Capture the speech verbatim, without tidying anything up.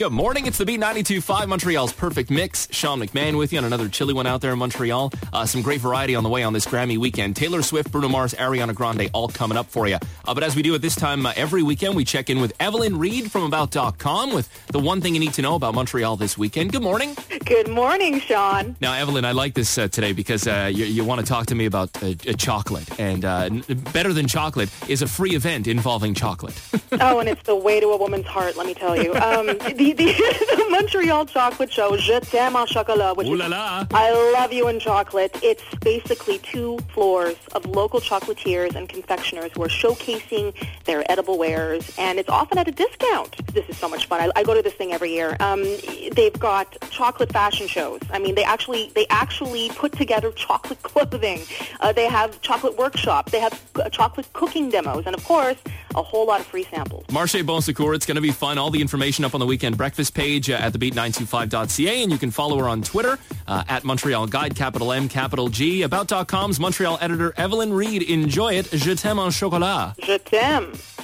Good morning. It's the B ninety-two point five, Montreal's perfect mix. Sean McMahon with you on another chilly one out there in Montreal. Uh, some great variety on the way on this Grammy weekend. Taylor Swift, Bruno Mars, Ariana Grande, all coming up for you. Uh, but as we do at this time uh, every weekend, we check in with Evelyn Reed from About dot com with the one thing you need to know about Montreal this weekend. Good morning. Good morning, Sean. Now, Evelyn, I like this uh, today because uh, you, you want to talk to me about uh, uh, chocolate. And uh, n- better than chocolate is a free event involving chocolate. Oh, and it's the way to a woman's heart, let me tell you. Um, the, the, the Montreal Chocolate Show, Je t'aime en chocolat, which Ooh la is la. I love you in chocolate. It's basically two floors of local chocolatiers and confectioners who are showcasing their edible wares, and it's often at a discount. This is so much fun. I, I go to this thing every year. Um, they've got chocolate fashion shows. I mean, they actually they actually put together chocolate clothing. Uh, they have chocolate workshops. They have uh, chocolate cooking demos, and of course, a whole lot of free samples. Marche Bon Secours, it's going to be fun. All the information up on the Weekend Breakfast page uh, at the beat nine two five dot c a, and you can follow her on Twitter uh, at Montreal Guide, capital M, capital G. About dot com's Montreal editor Evelyn Reed. Enjoy it. Je t'aime en chocolat. Je t'aime.